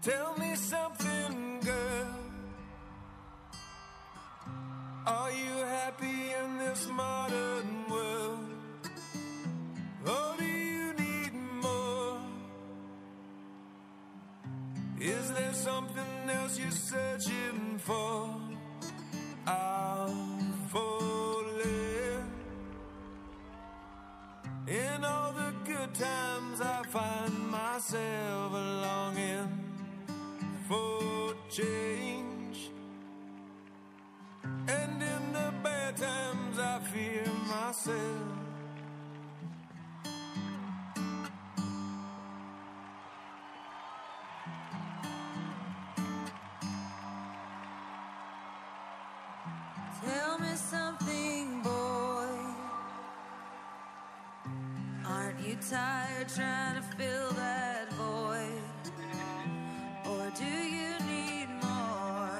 Tell me something, girl. Are you happy in this modern world? Or do you need more? Is there something else you're searching for? I'm falling. In all the good times I find myself longing for change, and in the bad times I fear myself. Tell me something, boy. Aren't you tired trying to fill that void? Or do you need more?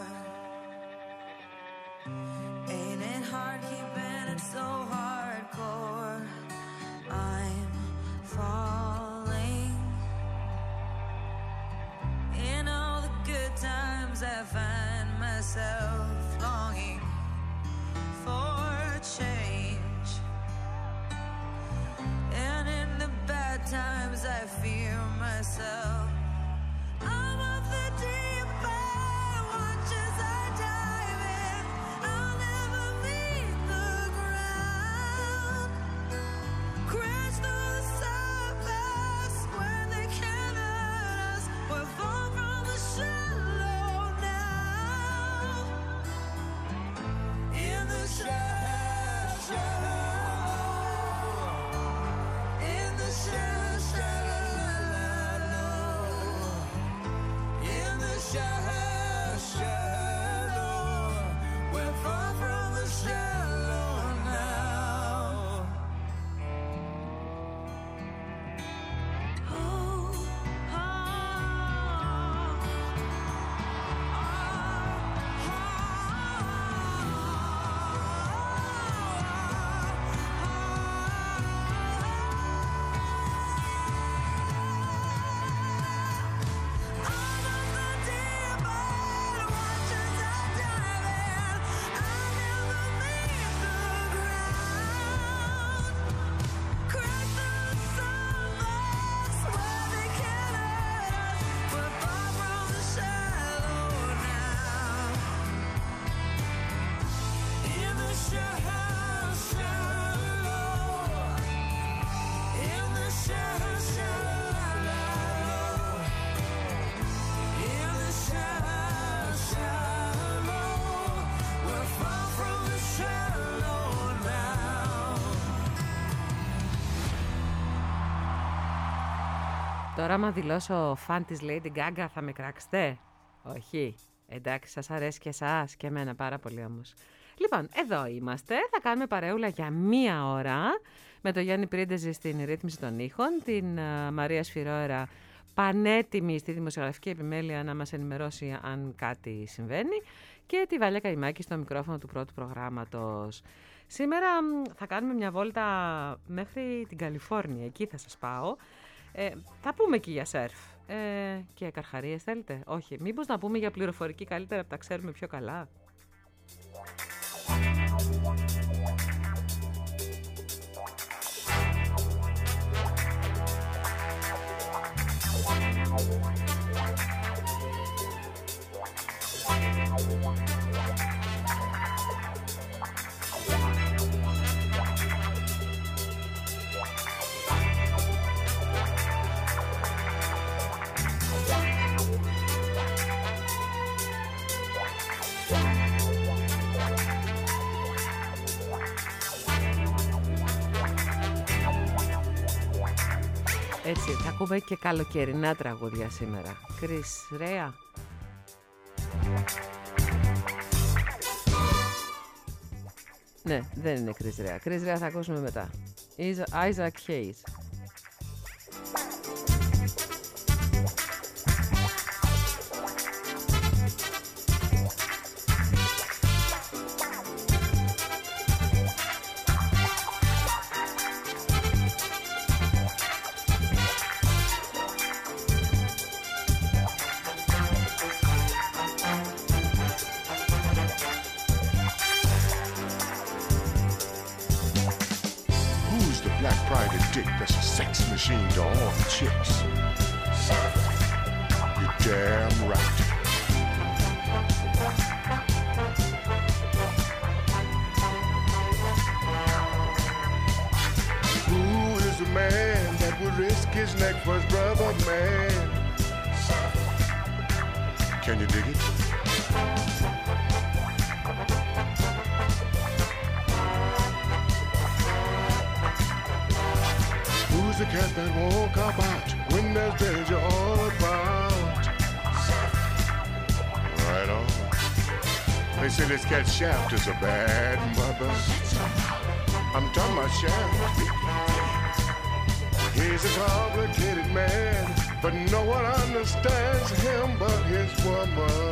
Ain't it hard keeping it so hardcore? I'm falling. In all the good times I find myself longing for change, and in the bad times I fear myself. I'm of the deep end, watch as I dive in. I'll never meet the ground. Crash through the surface where they can't hurt us. We're far from the shallow now. In the shallow, in the shallow, in the shallow, we're far from the shallow now. Oh, Τώρα άμα δηλώσω φαν της Lady Gaga θα με κράξετε? Όχι. Εντάξει, σας αρέσει και εσάς και εμένα πάρα πολύ όμως. Λοιπόν, εδώ είμαστε. Θα κάνουμε παρεούλα για 1 ώρα με τον Γιάννη Πρίντεζη στην ρύθμιση των ήχων, την Μαρία Σφυρόερα πανέτοιμη στη δημοσιογραφική επιμέλεια να μας ενημερώσει αν κάτι συμβαίνει, και τη Βάλια Καϊμάκη στο μικρόφωνο του πρώτου προγράμματος. Σήμερα θα κάνουμε μια βόλτα μέχρι την Καλιφόρνια, εκεί θα σας πάω. Θα πούμε εκεί για σερφ και καρχαρίες θέλετε? Όχι, μήπως να πούμε για πληροφορική καλύτερα που τα ξέρουμε πιο καλά? Έτσι, θα ακούμε και καλοκαιρινά τραγούδια σήμερα. Chris Rea. Ναι, δεν είναι Chris Rea. Chris Rea θα ακούσουμε μετά. Isaac Hayes. private dick that's a sex machine to all the chicks. You're damn right. Who is the man that would risk his neck for his brother, man? Can you dig it? Who's the cat that won't cop out when there's danger all about? Right on. They say this cat Shaft is a bad mother. I'm talking about Shaft. He's a complicated man, but no one understands him but his woman.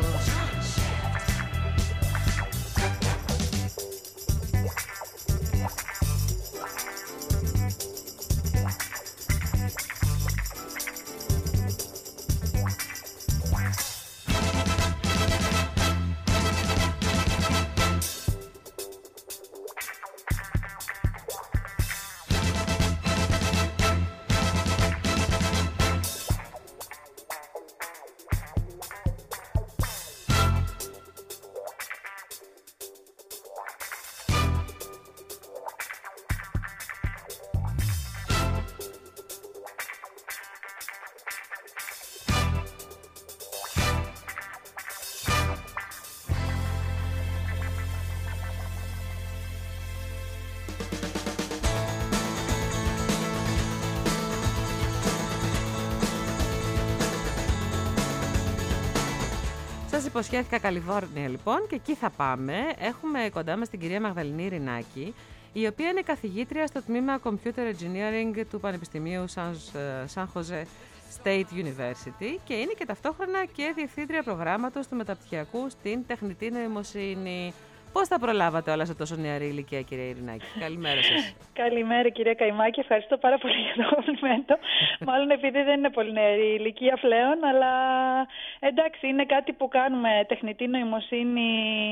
Σας υποσχέθηκα Καλιφόρνια λοιπόν και εκεί θα πάμε. Έχουμε κοντά μας την κυρία Μαγδαληνή Ειρηνάκη, η οποία είναι καθηγήτρια στο τμήμα Computer Engineering του Πανεπιστημίου San Jose State University και είναι και ταυτόχρονα και διευθύντρια προγράμματος του μεταπτυχιακού στην τεχνητή νοημοσύνη. Πώς τα προλάβατε όλα σε τόσο νεαρή ηλικία, κυρία Ειρηνάκη? Καλημέρα σας. Καλημέρα, κυρία Καϊμάκη. Ευχαριστώ πάρα πολύ για το κομπλιμέντο. Μάλλον επειδή δεν είναι πολύ νεαρή ηλικία πλέον, αλλά εντάξει, είναι κάτι που κάνουμε τεχνητή νοημοσύνη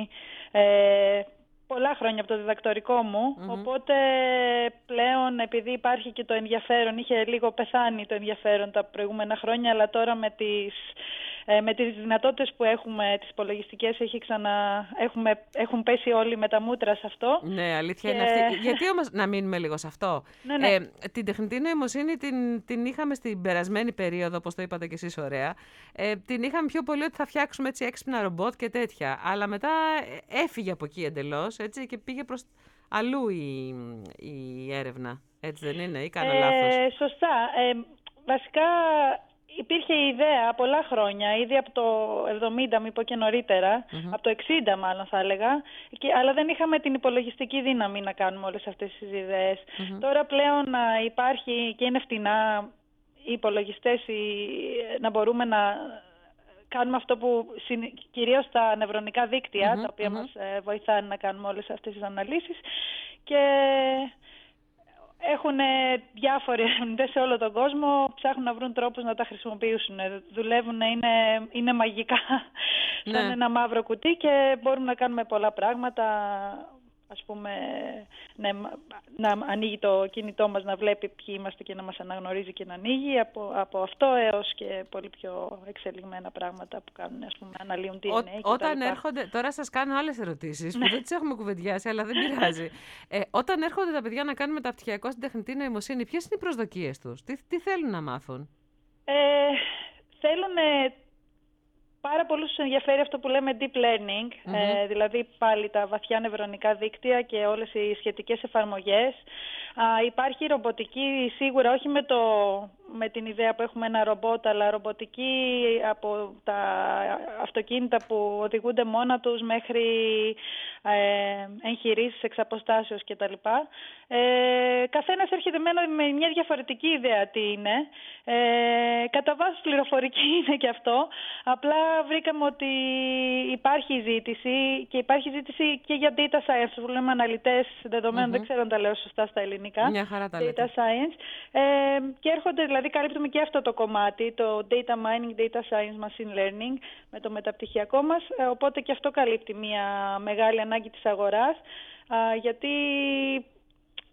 πολλά χρόνια από το διδακτορικό μου. Οπότε πλέον, επειδή υπάρχει και το ενδιαφέρον, είχε λίγο πεθάνει το ενδιαφέρον τα προηγούμενα χρόνια, αλλά τώρα με τις δυνατότητες που έχουμε, τις υπολογιστικές, έχουν πέσει όλοι με τα μούτρα σε αυτό. Ναι, αλήθεια είναι αυτή. Γιατί όμως, να μείνουμε λίγο σε αυτό. Ναι. Την τεχνητή νοημοσύνη την είχαμε στην περασμένη περίοδο, όπως το είπατε κι εσείς ωραία. Την είχαμε πιο πολύ ότι θα φτιάξουμε έτσι έξυπνα ρομπότ και τέτοια. Αλλά μετά έφυγε από εκεί εντελώς, έτσι, και πήγε προς αλλού η έρευνα. Έτσι δεν είναι, ή κάνω λάθος? Σωστά. Βασικά υπήρχε η ιδέα πολλά χρόνια, ήδη από το 70, μην πω και νωρίτερα, από το 60 μάλλον θα έλεγα, αλλά δεν είχαμε την υπολογιστική δύναμη να κάνουμε όλες αυτές τις ιδέες. Τώρα πλέον υπάρχει και είναι φτηνά οι υπολογιστές, να μπορούμε να κάνουμε αυτό που κυρίως τα νευρονικά δίκτυα, τα οποία μας βοηθάνε να κάνουμε όλες αυτές τις αναλύσεις, και έχουν διάφοροι ερευνητές σε όλο τον κόσμο, ψάχνουν να βρουν τρόπους να τα χρησιμοποιήσουν. Δουλεύουν, είναι μαγικά, σαν ένα μαύρο κουτί και μπορούμε να κάνουμε πολλά πράγματα. Ας πούμε, να ανοίγει το κινητό μας, να βλέπει ποιοι είμαστε και να μας αναγνωρίζει και να ανοίγει, από αυτό έως και πολύ πιο εξελιγμένα πράγματα που κάνουν, ας πούμε, αναλύουν DNA. Όταν έρχονται, τώρα σας κάνω άλλες ερωτήσεις που δεν τις έχουμε κουβεντιάσει, αλλά δεν πειράζει. Όταν έρχονται τα παιδιά να κάνουν μεταπτυχιακό στην τεχνητή νοημοσύνη, ποιες είναι οι προσδοκίες τους? Τι θέλουν να μάθουν? Θέλουν... Πάρα πολλούς τους ενδιαφέρει αυτό που λέμε deep learning, δηλαδή πάλι τα βαθιά νευρονικά δίκτυα και όλες οι σχετικές εφαρμογές. Υπάρχει ρομποτική σίγουρα, όχι με την ιδέα που έχουμε ένα ρομπότ, αλλά ρομποτική από τα αυτοκίνητα που οδηγούνται μόνα τους μέχρι εγχειρήσεις εξ αποστάσεως κτλ. Καθένας έρχεται με μια διαφορετική ιδέα τι είναι. Κατά βάση πληροφορική είναι και αυτό. Απλά βρήκαμε ότι υπάρχει ζήτηση και υπάρχει ζήτηση και για data science, που λέμε αναλυτές δεδομένων, δεν ξέρω αν τα λέω σωστά στα ελληνικά. Μια χαρά τα data science. Και έρχονται, δηλαδή καλύπτουμε και αυτό το κομμάτι, το data mining, data science, machine learning με το μεταπτυχιακό μας, οπότε και αυτό καλύπτει μια μεγάλη ανάγκη της αγοράς, γιατί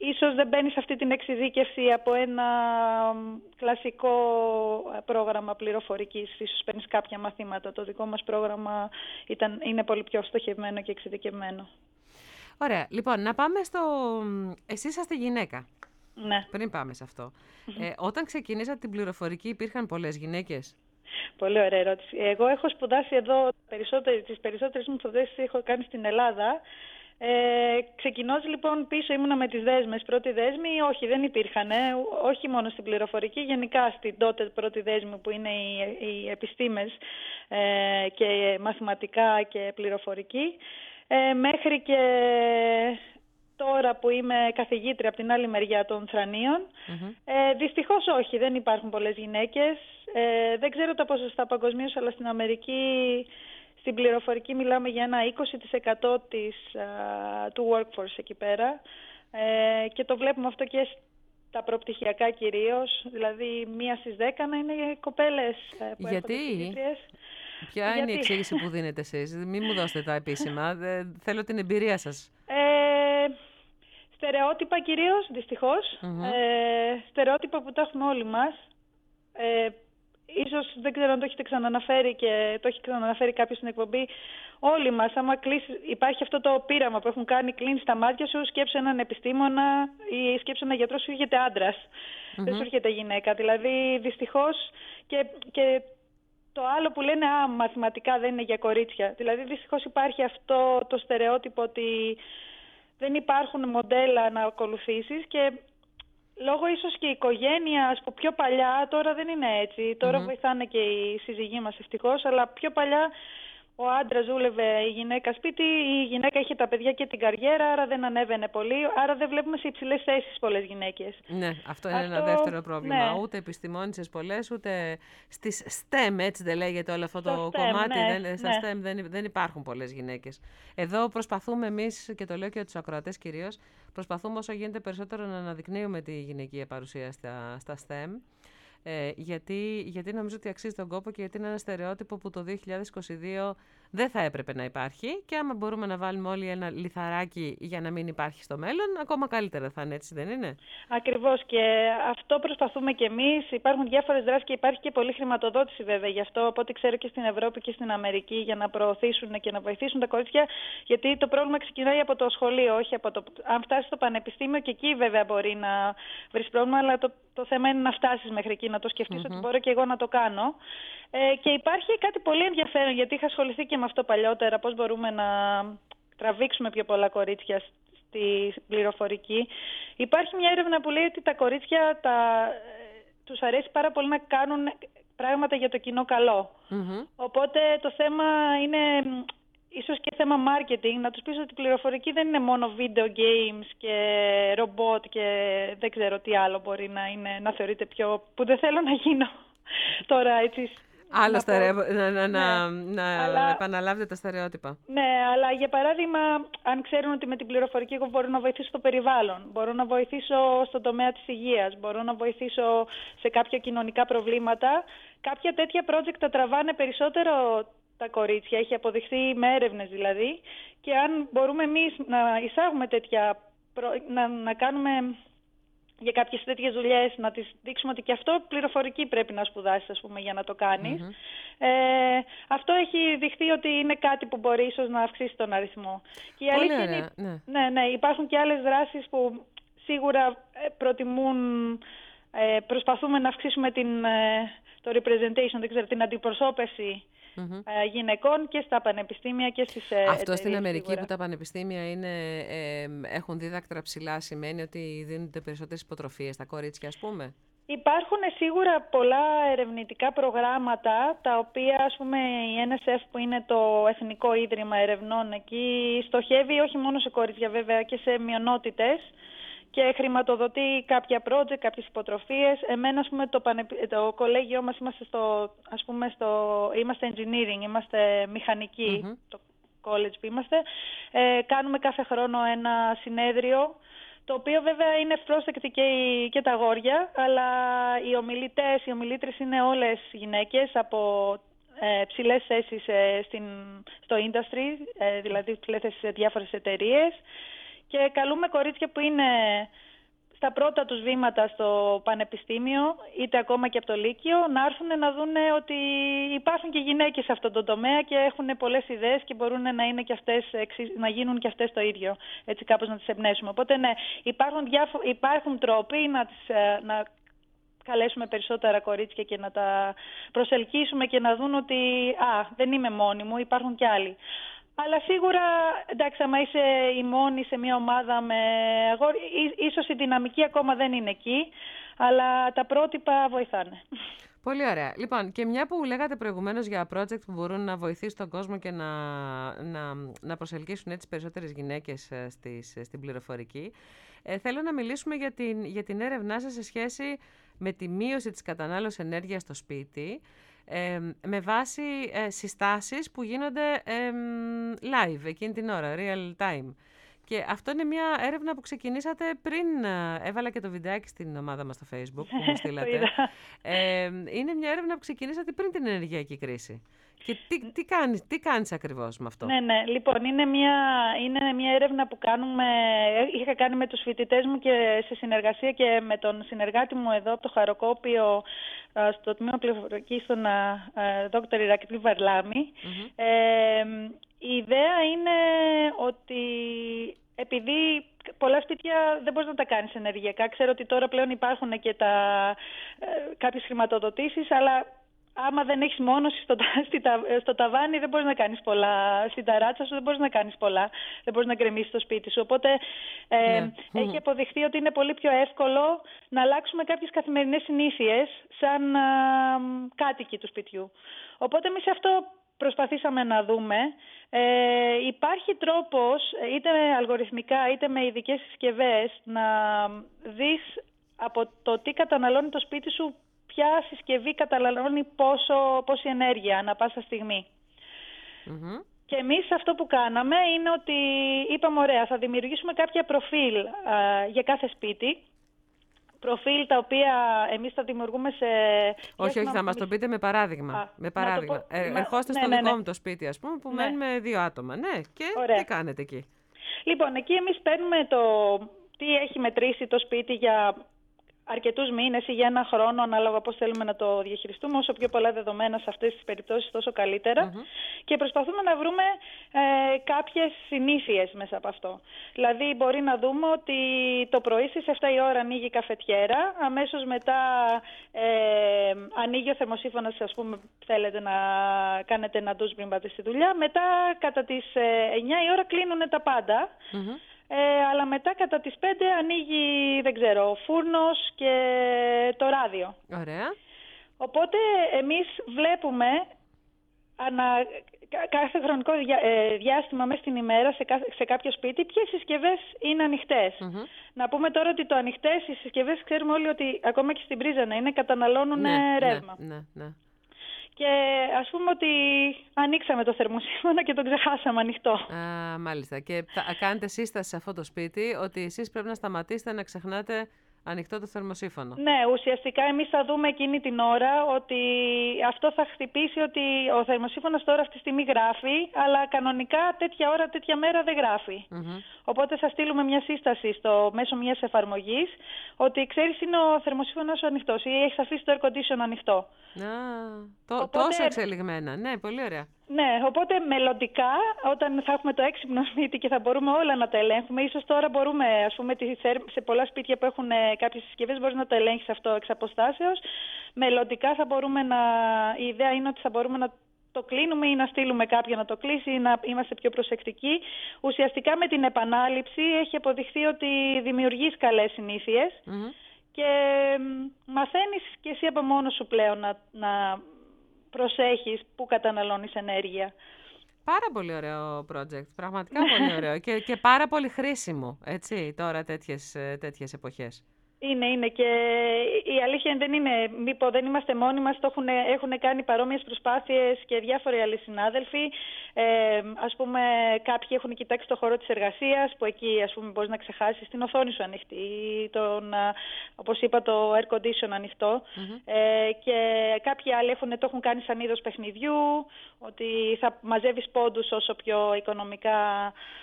ίσως δεν μπαίνει σε αυτή την εξειδίκευση από ένα κλασικό πρόγραμμα πληροφορικής. Ίσως παίρνεις κάποια μαθήματα. Το δικό μας πρόγραμμα είναι πολύ πιο στοχευμένο και εξειδικευμένο. Ωραία. Λοιπόν, να πάμε στο... Εσύ είσαστε γυναίκα. Ναι. Πριν πάμε σε αυτό. Όταν ξεκινήσατε την πληροφορική υπήρχαν πολλές γυναίκες? Πολύ ωραία ερώτηση. Εγώ έχω σπουδάσει εδώ, τις περισσότερες μου σπουδές έχω κάνει στην Ελλάδα. Ξεκινώντας λοιπόν πίσω ήμουνα με τις δέσμες, πρώτη δέσμη, όχι δεν υπήρχαν, όχι μόνο στην πληροφορική, γενικά στην τότε πρώτη δέσμη που είναι οι επιστήμες και μαθηματικά και πληροφορική, μέχρι και τώρα που είμαι καθηγήτρια από την άλλη μεριά των Θρανίων. Δυστυχώς όχι, δεν υπάρχουν πολλές γυναίκες. Δεν ξέρω τα ποσοστά παγκοσμίως, αλλά στην Αμερική στην πληροφορική μιλάμε για ένα 20% του workforce εκεί πέρα. Και το βλέπουμε αυτό και στα προπτυχιακά κυρίως. Δηλαδή 1 στις 10 να είναι οι κοπέλες που Γιατί? έρχονται φοιτήτριες. Ποια είναι η εξήγηση που δίνετε εσείς? Μην μου δώσετε τα επίσημα. Θέλω την εμπειρία σας. Στερεότυπα κυρίως, δυστυχώς. Στερεότυπα που τα έχουμε όλοι μας. Ίσως δεν ξέρω αν το έχετε ξαναναφέρει και το έχει ξαναναφέρει κάποιος στην εκπομπή. Όλοι μας, άμα υπάρχει αυτό το πείραμα που έχουν κάνει, κλείνεις τα μάτια σου, σκέψε έναν επιστήμονα ή σκέψε έναν γιατρό, σου έρχεται άντρας. Δεν σου έρχεται γυναίκα. Δηλαδή, δυστυχώς και το άλλο που λένε, μαθηματικά δεν είναι για κορίτσια. Δηλαδή, δυστυχώς υπάρχει αυτό το στερεότυπο ότι δεν υπάρχουν μοντέλα να ακολουθήσεις και λόγω ίσως και η οικογένεια, ας πω πιο παλιά, τώρα δεν είναι έτσι. Τώρα βοηθάνε και οι σύζυγοί μας ευτυχώς, αλλά πιο παλιά ο άντρας δούλευε, η γυναίκα σπίτι, η γυναίκα είχε τα παιδιά και την καριέρα, άρα δεν ανέβαινε πολύ, άρα δεν βλέπουμε σε υψηλές θέσεις πολλές γυναίκες. Ναι, αυτό είναι ένα δεύτερο πρόβλημα. Ναι. Ούτε επιστημόνισσες πολλές, ούτε στις STEM, έτσι δεν λέγεται όλο αυτό το STEM, κομμάτι. ναι, Στα STEM δεν υπάρχουν πολλές γυναίκες. Εδώ προσπαθούμε εμείς, και το λέω και για τους ακροατές κυρίως, προσπαθούμε όσο γίνεται περισσότερο να αναδεικνύουμε τη γυναικεία παρουσία στα STEM. Γιατί νομίζω ότι αξίζει τον κόπο και γιατί είναι ένα στερεότυπο που το 2022 δεν θα έπρεπε να υπάρχει και άμα μπορούμε να βάλουμε όλοι ένα λιθαράκι για να μην υπάρχει στο μέλλον, ακόμα καλύτερα θα είναι, έτσι δεν είναι? Ακριβώς, και αυτό προσπαθούμε και εμείς. Υπάρχουν διάφορες δράσεις και υπάρχει και πολλή χρηματοδότηση βέβαια γι' αυτό, από ό,τι ξέρω και στην Ευρώπη και στην Αμερική, για να προωθήσουν και να βοηθήσουν τα κορίτσια, γιατί το πρόβλημα ξεκινάει από το σχολείο, όχι από το... Αν φτάσει στο πανεπιστήμιο, και εκεί βέβαια μπορεί να βρεις πρόβλημα, αλλά το θέμα είναι να φτάσεις μέχρι εκεί, να το σκεφτείς ότι μπορώ και εγώ να το κάνω. Και υπάρχει κάτι πολύ ενδιαφέρον, γιατί είχα ασχοληθεί και με αυτό παλιότερα, πώς μπορούμε να τραβήξουμε πιο πολλά κορίτσια στη πληροφορική. Υπάρχει μια έρευνα που λέει ότι τα κορίτσια τους αρέσει πάρα πολύ να κάνουν πράγματα για το κοινό καλό. Οπότε το θέμα είναι ίσως και θέμα marketing, να τους πεις ότι η πληροφορική δεν είναι μόνο video games και ρομπότ και δεν ξέρω τι άλλο μπορεί να είναι, να θεωρείται πιο... που δεν θέλω να γίνω τώρα έτσι... Άλλο να επαναλάβετε τα στερεότυπα. Ναι, αλλά για παράδειγμα, αν ξέρουν ότι με την πληροφορική εγώ μπορώ να βοηθήσω στο περιβάλλον, μπορώ να βοηθήσω στον τομέα της υγείας, μπορώ να βοηθήσω σε κάποια κοινωνικά προβλήματα, κάποια τέτοια project τα τραβάνε περισσότερο τα κορίτσια, έχει αποδειχθεί με έρευνες δηλαδή, και αν μπορούμε εμείς να εισάγουμε τέτοια, να κάνουμε... για κάποιες τέτοιες δουλειές, να τις δείξουμε ότι και αυτό πληροφορική πρέπει να σπουδάσεις, ας πούμε, για να το κάνεις. Αυτό έχει δειχθεί ότι είναι κάτι που μπορεί ίσως να αυξήσει τον αριθμό. Και η αλήθεια είναι, ναι, υπάρχουν και άλλες δράσεις που σίγουρα προσπαθούμε να αυξήσουμε το representation, δεν ξέρω, την αντιπροσώπευση γυναικών και στα πανεπιστήμια και στις εταιρείες. Αυτό στην Αμερική σίγουρα. Που τα πανεπιστήμια έχουν δίδακτρα ψηλά, σημαίνει ότι δίνονται περισσότερες υποτροφίες στα κορίτσια, ας πούμε? Υπάρχουν σίγουρα πολλά ερευνητικά προγράμματα, τα οποία, ας πούμε, η NSF, που είναι το Εθνικό Ίδρυμα Ερευνών, εκεί στοχεύει όχι μόνο σε κορίτσια βέβαια και σε μειονότητες και χρηματοδοτεί κάποια project, κάποιες υποτροφίες. Εμένα, ας πούμε, το κολέγιο μας είμαστε engineering, είμαστε μηχανικοί, το college που είμαστε. Κάνουμε κάθε χρόνο ένα συνέδριο, το οποίο βέβαια είναι ευπρόσδεκτη και τα αγόρια, αλλά οι ομιλήτρες είναι όλες γυναίκες από ψηλές θέσεις στο industry, δηλαδή ψηλές θέσεις σε διάφορες εταιρείες, και καλούμε κορίτσια που είναι στα πρώτα τους βήματα στο πανεπιστήμιο, είτε ακόμα και από το Λύκειο, να έρθουν να δουν ότι υπάρχουν και γυναίκες σε αυτόν τον τομέα και έχουν πολλές ιδέες και μπορούν να είναι και αυτές, να γίνουν και αυτές το ίδιο, έτσι κάπως να τις εμπνεύσουμε. Οπότε ναι, υπάρχουν τρόποι να καλέσουμε περισσότερα κορίτσια και να τα προσελκύσουμε και να δουν ότι δεν είμαι μόνη μου, υπάρχουν κι άλλοι. Αλλά σίγουρα, εντάξει, άμα είσαι η μόνη σε μια ομάδα με αγόρι, ίσως η δυναμική ακόμα δεν είναι εκεί, αλλά τα πρότυπα βοηθάνε. Πολύ ωραία. Λοιπόν, και μια που λέγατε προηγουμένως για project που μπορούν να βοηθήσουν τον κόσμο και να προσελκύσουν έτσι περισσότερες γυναίκες στην πληροφορική, θέλω να μιλήσουμε για την έρευνά σας σε σχέση με τη μείωση της κατανάλωσης ενέργειας στο σπίτι, με βάση συστάσεις που γίνονται live εκείνη την ώρα, real time. Και αυτό είναι μια έρευνα που ξεκινήσατε πριν, έβαλα και το βιντεάκι στην ομάδα μας στο Facebook που μου στείλατε. Είναι μια έρευνα που ξεκινήσατε πριν την ενεργειακή κρίση. Και τι κάνεις ακριβώς με αυτό? Ναι. Λοιπόν, είναι μια έρευνα που είχα κάνει με τους φοιτητές μου και σε συνεργασία και με τον συνεργάτη μου εδώ από το Χαροκόπιο στο Τμήμα Πληροφορικής, τον Δ. Ηρακλή Βαρλάμη. Η ιδέα είναι ότι επειδή πολλά σπίτια δεν μπορείς να τα κάνεις ενεργειακά, ξέρω ότι τώρα πλέον υπάρχουν και κάποιες χρηματοδοτήσεις, αλλά άμα δεν έχεις μόνωση στο ταβάνι δεν μπορείς να κάνεις πολλά. Στην ταράτσα σου δεν μπορείς να κάνεις πολλά. Δεν μπορείς να γκρεμίσεις το σπίτι σου. Οπότε έχει αποδειχθεί ότι είναι πολύ πιο εύκολο να αλλάξουμε κάποιες καθημερινές συνήθειες σαν κάτοικοι του σπιτιού. Οπότε εμείς αυτό προσπαθήσαμε να δούμε. Υπάρχει τρόπος, είτε αλγοριθμικά είτε με ειδικές συσκευές, να δεις από το τι καταναλώνει το σπίτι σου, ποια συσκευή καταναλώνει πόση ενέργεια ανά πάσα στιγμή. Και εμείς αυτό που κάναμε είναι ότι είπαμε, ωραία, θα δημιουργήσουμε κάποια προφίλ για κάθε σπίτι. Προφίλ τα οποία εμείς θα δημιουργούμε σε... Όχι, θα μας το πείτε με παράδειγμα. Ερχόστε στο δικό μου το σπίτι, ας πούμε, που μένουμε 2 άτομα. Ναι, και τι κάνετε εκεί? Λοιπόν, εκεί εμείς παίρνουμε τι έχει μετρήσει το σπίτι για αρκετούς μήνες ή για 1 χρόνο, ανάλογα πώς θέλουμε να το διαχειριστούμε. Όσο πιο πολλά δεδομένα σε αυτές τις περιπτώσεις, τόσο καλύτερα. Και προσπαθούμε να βρούμε κάποιες συνήθειες μέσα από αυτό. Δηλαδή, μπορεί να δούμε ότι το πρωί στις 7 η ώρα ανοίγει η καφετιέρα, αμέσως μετά ανοίγει ο θερμοσύφωνας, ας πούμε, θέλετε να κάνετε ένα ντους πριν πάτε στη δουλειά. Μετά, κατά τις 9 η ώρα, κλείνουν τα πάντα. Αλλά μετά κατά τις 5 ανοίγει, δεν ξέρω, ο φούρνος και το ράδιο. Ωραία. Οπότε εμείς βλέπουμε κάθε χρονικό διάστημα μέσα στην ημέρα σε κάποιο σπίτι ποιες συσκευές είναι ανοιχτές. Να πούμε τώρα ότι το ανοιχτές οι συσκευές, ξέρουμε όλοι ότι ακόμα και στην πρίζα να είναι, καταναλώνουν ρεύμα. Ναι. Και ας πούμε ότι ανοίξαμε το θερμοσύφωνα και τον ξεχάσαμε ανοιχτό. Μάλιστα. Και κάνετε σύσταση σε αυτό το σπίτι ότι εσείς πρέπει να σταματήσετε να ξεχνάτε ανοιχτό το θερμοσύφωνο. Ναι, ουσιαστικά εμείς θα δούμε εκείνη την ώρα ότι αυτό θα χτυπήσει, ότι ο θερμοσύφωνας τώρα αυτή τη στιγμή γράφει, αλλά κανονικά τέτοια ώρα, τέτοια μέρα δεν γράφει. Οπότε θα στείλουμε μια σύσταση μέσω μιας εφαρμογής ότι ξέρεις είναι ο θερμοσύφωνας σου ανοιχτός ή έχεις αφήσει το air condition ανοιχτό. Τόσο εξελιγμένα. Ναι, πολύ ωραία. Ναι, οπότε μελλοντικά, όταν θα έχουμε το έξυπνο σπίτι και θα μπορούμε όλα να τα ελέγχουμε, ίσως τώρα μπορούμε, ας πούμε, σε πολλά σπίτια που έχουν κάποιες συσκευές, μπορείς να το ελέγχεις αυτό εξ αποστάσεως. Μελλοντικά θα μπορούμε η ιδέα είναι ότι θα μπορούμε να το κλείνουμε ή να στείλουμε κάποιον να το κλείσει ή να είμαστε πιο προσεκτικοί. Ουσιαστικά με την επανάληψη έχει αποδειχθεί ότι δημιουργείς καλές συνήθειες και μαθαίνεις και εσύ από μόνος σου πλέον να προσέχεις που καταναλώνεις ενέργεια. Πάρα πολύ ωραίο project, πραγματικά πολύ ωραίο και πάρα πολύ χρήσιμο, έτσι, τώρα τέτοιες εποχές. Είναι και η αλήθεια δεν είναι, δεν είμαστε μόνοι μας, έχουν κάνει παρόμοιες προσπάθειες και διάφοροι άλλοι συνάδελφοι. Ας πούμε κάποιοι έχουν κοιτάξει το χώρο της εργασίας που εκεί ας πούμε μπορείς να ξεχάσεις την οθόνη σου ανοιχτή, όπως είπα το air condition ανοιχτό και κάποιοι άλλοι το έχουν κάνει σαν είδος παιχνιδιού, ότι θα μαζεύεις πόντους όσο πιο οικονομικά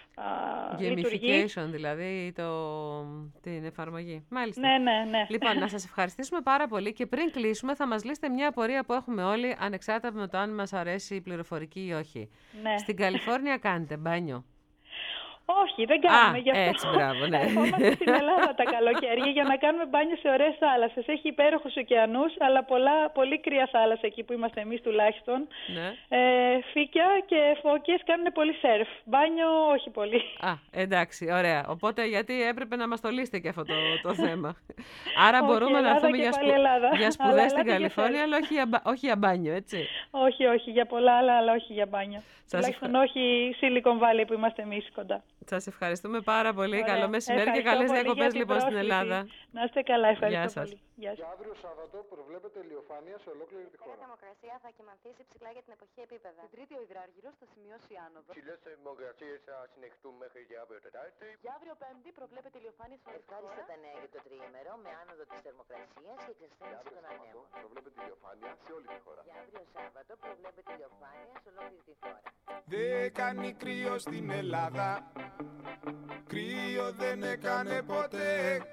λειτουργεί. Gamification, δηλαδή την εφαρμογή. Μάλιστα. Ναι. Λοιπόν, να σας ευχαριστήσουμε πάρα πολύ και πριν κλείσουμε θα μας λύσετε μια απορία που έχουμε όλοι, ανεξάρτητα με το αν μας αρέσει η πληροφορική ή όχι. Ναι. Στην Καλιφόρνια κάνετε μπάνιο? Όχι, δεν κάνουμε γι' αυτό. Έτσι, μπράβο, ναι. Ερχόμαστε στην Ελλάδα τα καλοκαίρια για να κάνουμε μπάνιο σε ωραίες θάλασσες. Έχει υπέροχους ωκεανούς, αλλά πολύ κρύα θάλασσα εκεί που είμαστε εμείς τουλάχιστον. Ναι. Φύκια και φώκες κάνουν πολύ σερφ. Μπάνιο όχι πολύ. Εντάξει, ωραία. Οπότε γιατί έπρεπε να μας το λύσετε και αυτό το θέμα. Άρα μπορούμε να έρθουμε για σπουδές στην Καλιφόρνια, αλλά όχι για μπάνιο, έτσι. Όχι, για πολλά άλλα, αλλά όχι για μπάνιο. Τουλάχιστον όχι Silicon Valley που είμαστε εμείς κοντά. Σας ευχαριστούμε πάρα πολύ. Ωραία. Καλό μεσημέρι και καλές διακοπές λοιπόν στην Ελλάδα. Να είστε καλά, ευχαριστώ Γεια σας. πολύ. Γεια σας. Για αύριο Σάββατο προβλέπεται ηλιοφάνεια σε ολόκληρη τη χώρα. Η θερμοκρασία θα κυμανθήσει ψηλά για την εποχή επίπεδα. Την Τρίτη ο υδράργυρος θα σημειώσει άνοδο. Ψηλές θερμοκρασίες θα συνεχτούν μέχρι και αύριο Τετάρτη. Για αύριο Πέμπτη προβλέπεται ηλιοφάνεια σε όλη τη χώρα. Ευχάριστα τα νέα για το τριήμερο με άνοδο της θερμοκρασίας και εξασθένηση των ανέμων. Προβλέπεται ηλιοφάνεια σε όλη τη χώρα. Για αύριο Σάββατο προβλέπεται ηλιοφάνεια σε ολόκληρη τη χώρα. Δεν κάνει κρύο στην Ελλάδα, κρύο δεν έκανε ποτέ.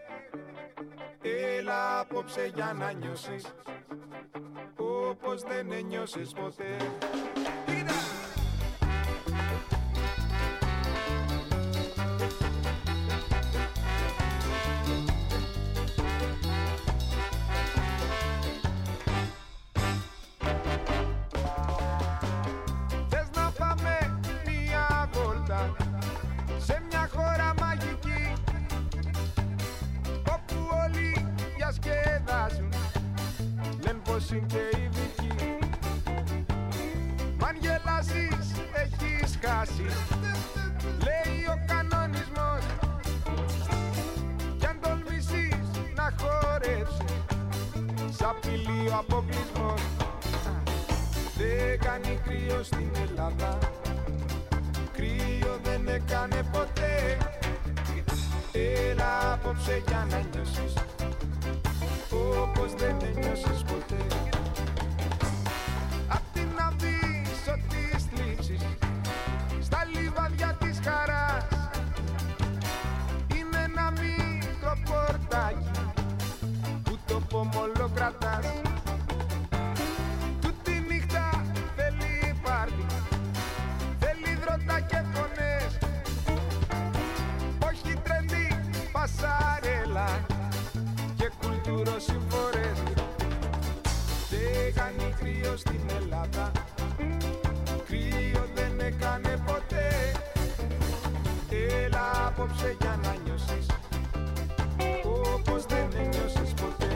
Έλα απόψε για να νιώσεις όπως δεν ένιωσες ποτέ. Θες να πάμε μια βόλτα σε μια χώρα μαγική όπου όλοι διασκεδάζουν, λένε πως είναι και ειδικοί. Μ' αν γελάσεις έχεις χάσει, λέει ο κανονισμός. Κι αν τολμήσεις να χορέψεις, σ' απειλεί ο αποκλεισμός. Δεν κάνει κρύο στην Ελλάδα, κρύο δεν έκανε ποτέ. Έλα απόψε για να νιώσεις όπως δεν ένιωσες ποτέ. Απ' την Αβύσσο της θλίψης στα λιβάδια της χαράς είναι ένα μικρό πορτάκι που το πομολό κρατάς. Τούτη νύχτα θέλει πάρτι, θέλει δρότα και φωνές, όχι τρελή πασαρέλα και κουλτουροσυμφορές. Δεν κάνει κρύο στην Ελλάδα, κρύο δεν έκανε ποτέ. Έλα απόψε για να νιώσεις όπως δεν ένιωσες ποτέ.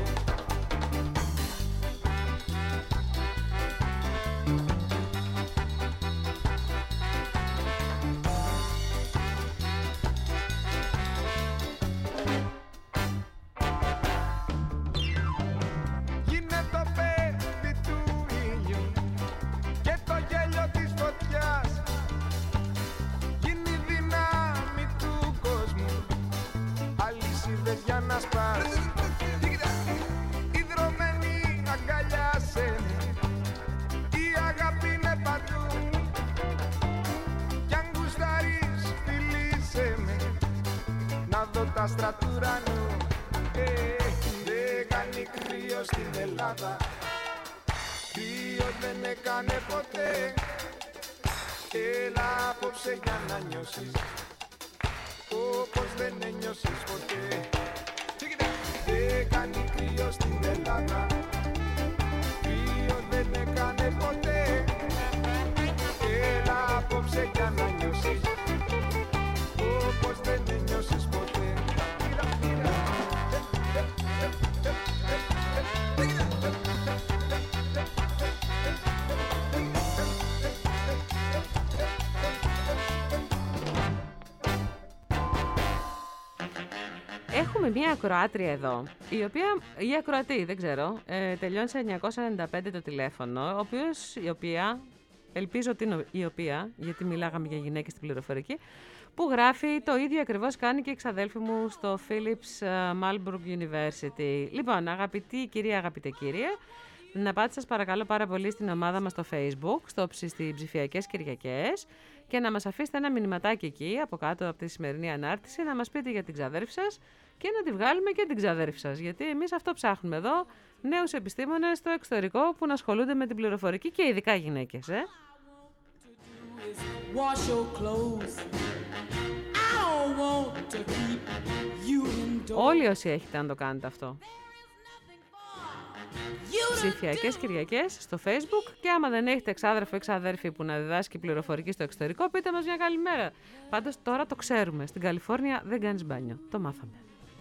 Είναι το παιδί του ήλιου και το γέλιο της φωτιάς. Είναι η δύναμη του κόσμου, αλυσίδες για να σπάς. Ιδρωμένη αγκαλιάσαι με, η αγάπη είναι παντού. Κι αν γουστάρεις φιλήσέ με, να δω τα άστρα του ουρανού. Δεν κάνει κρύο στην Ελλάδα, κρύο δεν έκανε ποτέ. Έλα απόψε για να νιώσεις όπως δεν ένιωσες ποτέ. Δεν κάνει κρύο στην Ελλάδα, κρύο δεν έκανε ποτέ. Έλα απόψε για να νιώσεις όπως δεν ένιωσες ποτέ. Έχουμε μία ακροάτρια εδώ, η ακροατή, δεν ξέρω, τελειώνει σε 995 το τηλέφωνο, ελπίζω ότι είναι η οποία, γιατί μιλάγαμε για γυναίκες στην πληροφορική, που γράφει το ίδιο ακριβώς κάνει και η εξαδέλφη μου στο Phillips Marlborough University. Λοιπόν, αγαπητή κυρία, αγαπητέ κύριε, να πάτε σας παρακαλώ πάρα πολύ στην ομάδα μας στο Facebook, στις ψηφιακές Κυριακές, και να μας αφήσετε ένα μηνυματάκι εκεί από κάτω από τη σημερινή ανάρτηση, να μας πείτε για την ξαδέρφη σας και να τη βγάλουμε και την ξαδέρφη σας. Γιατί εμείς αυτό ψάχνουμε εδώ, νέους επιστήμονες στο εξωτερικό που να ασχολούνται με την πληροφορική και ειδικά γυναίκες. Όλοι όσοι έχετε να το κάνετε αυτό. Ψηφιακές Κυριακές στο Facebook, και άμα δεν έχετε εξάδερφο ή εξαδέρφη που να διδάσκει πληροφορική στο εξωτερικό, πείτε μας μια καλημέρα. Πάντως τώρα το ξέρουμε, στην Καλιφόρνια δεν κάνεις μπάνιο. Το μάθαμε.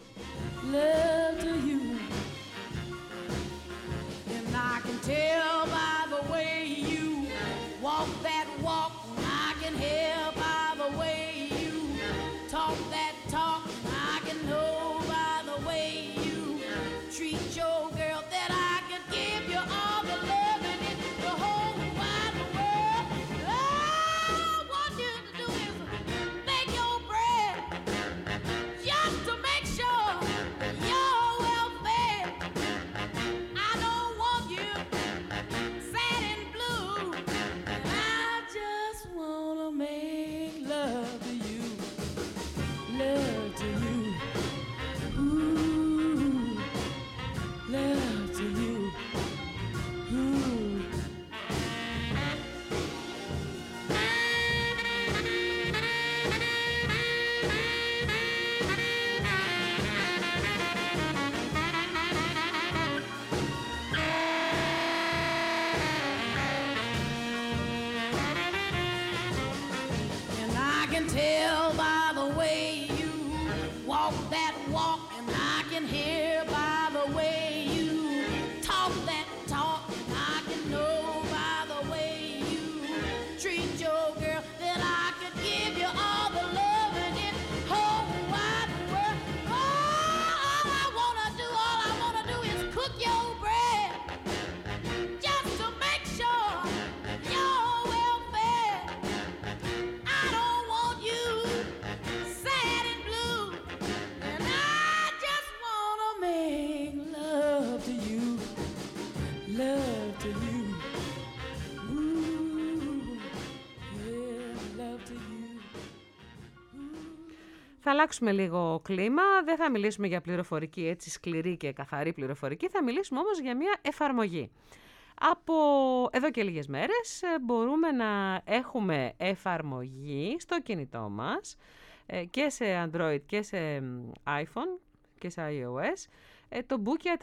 Θα αλλάξουμε λίγο κλίμα, δεν θα μιλήσουμε για πληροφορική έτσι σκληρή και καθαρή πληροφορική, θα μιλήσουμε όμως για μια εφαρμογή. Από εδώ και λίγες μέρες μπορούμε να έχουμε εφαρμογή στο κινητό μας και σε Android και σε iPhone και σε iOS, το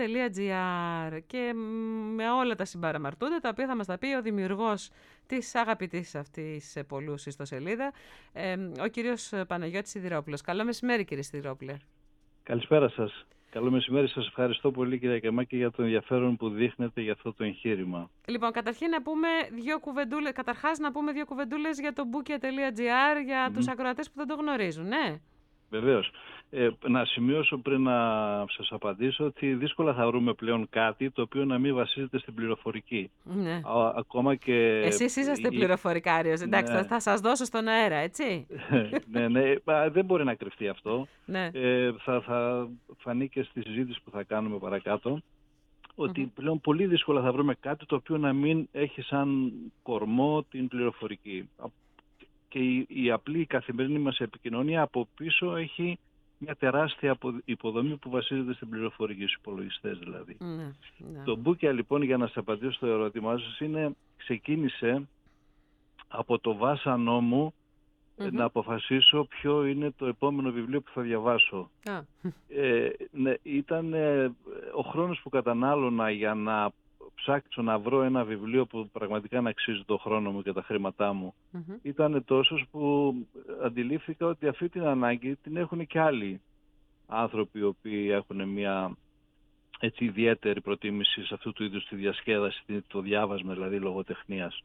bookia.gr, και με όλα τα συμπαραμαρτούντα, τα οποία θα μας τα πει ο δημιουργός της αγαπητής αυτής πολλούς ιστοσελίδα, ο κύριος Παναγιώτης Σιδηρόπουλος. Καλό μεσημέρι, κύριε Σιδηρόπουλε. Καλησπέρα σας. Καλό μεσημέρι, σας ευχαριστώ πολύ, κυρία Κεμάκη, για το ενδιαφέρον που δείχνετε για αυτό το εγχείρημα. Λοιπόν, καταρχήν να πούμε να πούμε δύο κουβεντούλες για το bookia.gr για τους ακροατές που δεν το γνωρίζουν, ναι. Βεβαίως. Να σημειώσω πριν να σας απαντήσω ότι δύσκολα θα βρούμε πλέον κάτι το οποίο να μην βασίζεται στην πληροφορική. Ναι. Ακόμα και... Εσείς είσαστε πληροφορικάριος, εντάξει, ναι. Θα σας δώσω στον αέρα, έτσι. Ναι, δεν μπορεί να κρυφτεί αυτό. Ναι. Θα φανεί και στη συζήτηση που θα κάνουμε παρακάτω, ότι πλέον πολύ δύσκολα θα βρούμε κάτι το οποίο να μην έχει σαν κορμό την πληροφορική. Και η απλή καθημερινή μας επικοινωνία από πίσω έχει μια τεράστια υποδομή που βασίζεται στην πληροφορική, στους υπολογιστές δηλαδή. Ναι. Το Bookia, λοιπόν, για να σας απαντήσω στο ερώτημά σας, ξεκίνησε από το βάσανό μου να αποφασίσω ποιο είναι το επόμενο βιβλίο που θα διαβάσω. Ναι, ήταν ο χρόνος που κατανάλωνα για να ψάξω να βρω ένα βιβλίο που πραγματικά να αξίζει το χρόνο μου και τα χρήματά μου. Ήταν τόσος που αντιλήφθηκα ότι αυτή την ανάγκη την έχουν και άλλοι άνθρωποι οι οποίοι έχουν μια έτσι ιδιαίτερη προτίμηση σε αυτού του είδους τη διασκέδαση, το διάβασμα δηλαδή λογοτεχνίας.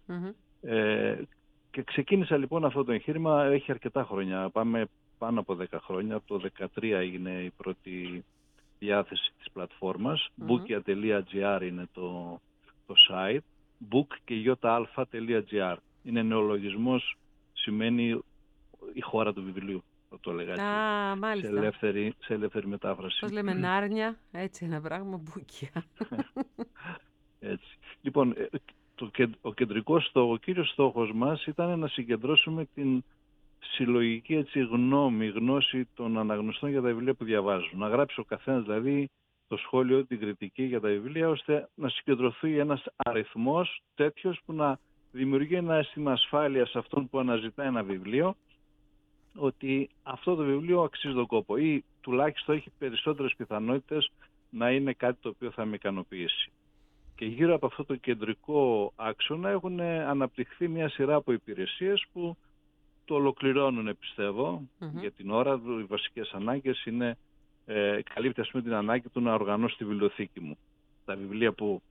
Και ξεκίνησα λοιπόν αυτό το εγχείρημα, έχει αρκετά χρόνια, πάμε πάνω από 10 χρόνια, από το 2013 έγινε η πρώτη διάθεση της πλατφόρμας. Bookia.gr είναι το site, book και ialpha.gr. Είναι νεολογισμός, σημαίνει η χώρα του βιβλίου, θα το έλεγα έτσι, σε ελεύθερη μετάφραση. Πώς λέμε, Νάρνια, έτσι ένα πράγμα, Bookia. Έτσι. Λοιπόν, ο κύριος στόχος μας ήταν να συγκεντρώσουμε την συλλογική γνώση των αναγνωστών για τα βιβλία που διαβάζουν. Να γράψει ο καθένας δηλαδή το σχόλιο, την κριτική για τα βιβλία, ώστε να συγκεντρωθεί ένας αριθμός τέτοιος που να δημιουργεί ένα αίσθημα ασφάλειας σε αυτόν που αναζητά ένα βιβλίο, ότι αυτό το βιβλίο αξίζει τον κόπο ή τουλάχιστον έχει περισσότερες πιθανότητες να είναι κάτι το οποίο θα με ικανοποιήσει. Και γύρω από αυτό το κεντρικό άξονα έχουν αναπτυχθεί μια σειρά από υπηρεσίες που το ολοκληρώνουν, πιστεύω. Για την ώρα οι βασικές ανάγκες είναι καλύπτει την ανάγκη του να οργανώσω τη βιβλιοθήκη μου. Τα βιβλία που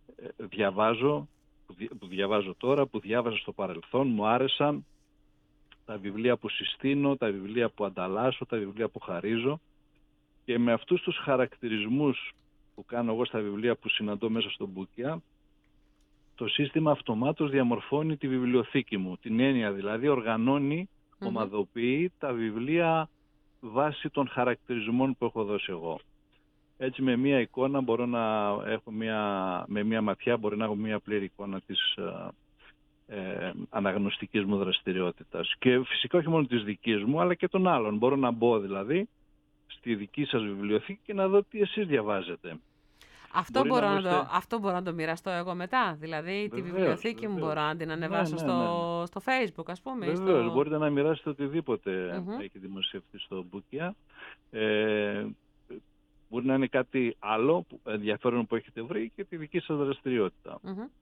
διαβάζω τώρα, που διάβαζα στο παρελθόν, μου άρεσαν, τα βιβλία που συστήνω, τα βιβλία που ανταλλάσσω, τα βιβλία που χαρίζω, και με αυτούς τους χαρακτηρισμούς που κάνω εγώ στα βιβλία που συναντώ μέσα στο Bookea, το σύστημα αυτομάτως διαμορφώνει τη βιβλιοθήκη μου. Την έννοια δηλαδή οργανώνει, ομαδοποιεί τα βιβλία βάσει των χαρακτηρισμών που έχω δώσει εγώ. Έτσι με μία εικόνα μπορώ να έχω με μία ματιά μπορεί να έχω μία πλήρη εικόνα της αναγνωστικής μου δραστηριότητας. Και φυσικά όχι μόνο της δικής μου, αλλά και των άλλων. Μπορώ να μπω δηλαδή στη δική σας βιβλιοθήκη και να δω τι εσείς διαβάζετε. Αυτό μπορώ να το μοιραστώ εγώ μετά. Δηλαδή τη βιβλιοθήκη μου μπορώ να την ανεβάσω στο Facebook, ας πούμε. Βεβαίως, μπορείτε να μοιράσετε οτιδήποτε έχει δημοσιευτεί στο Bookea. Μπορεί να είναι κάτι άλλο ενδιαφέρον που έχετε βρει και τη δική σας δραστηριότητα.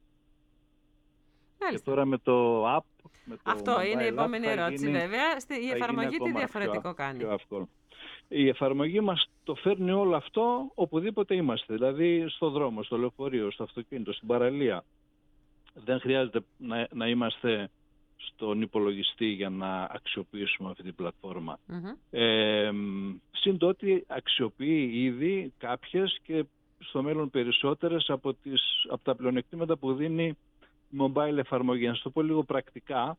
Και τώρα με το app... Αυτό είναι η επόμενη ερώτηση βέβαια. Η εφαρμογή τι διαφορετικό κάνει? Πιο εύκολο. Η εφαρμογή μας το φέρνει όλο αυτό οπουδήποτε είμαστε. Δηλαδή στο δρόμο, στο λεωφορείο, στο αυτοκίνητο, στην παραλία. Δεν χρειάζεται να είμαστε στον υπολογιστή για να αξιοποιήσουμε αυτή την πλατφόρμα. Συν το ότι αξιοποιεί ήδη κάποιες και στο μέλλον περισσότερες από τα πλεονεκτήματα που δίνει mobile εφαρμογή. Να σου το πω λίγο πρακτικά.